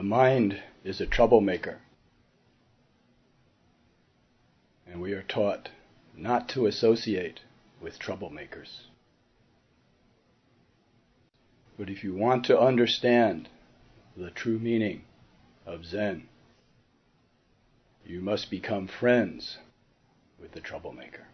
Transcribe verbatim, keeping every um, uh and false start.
The mind is a troublemaker, and we are taught not to associate with troublemakers. But if you want to understand the true meaning of Zen, you must become friends with the troublemaker.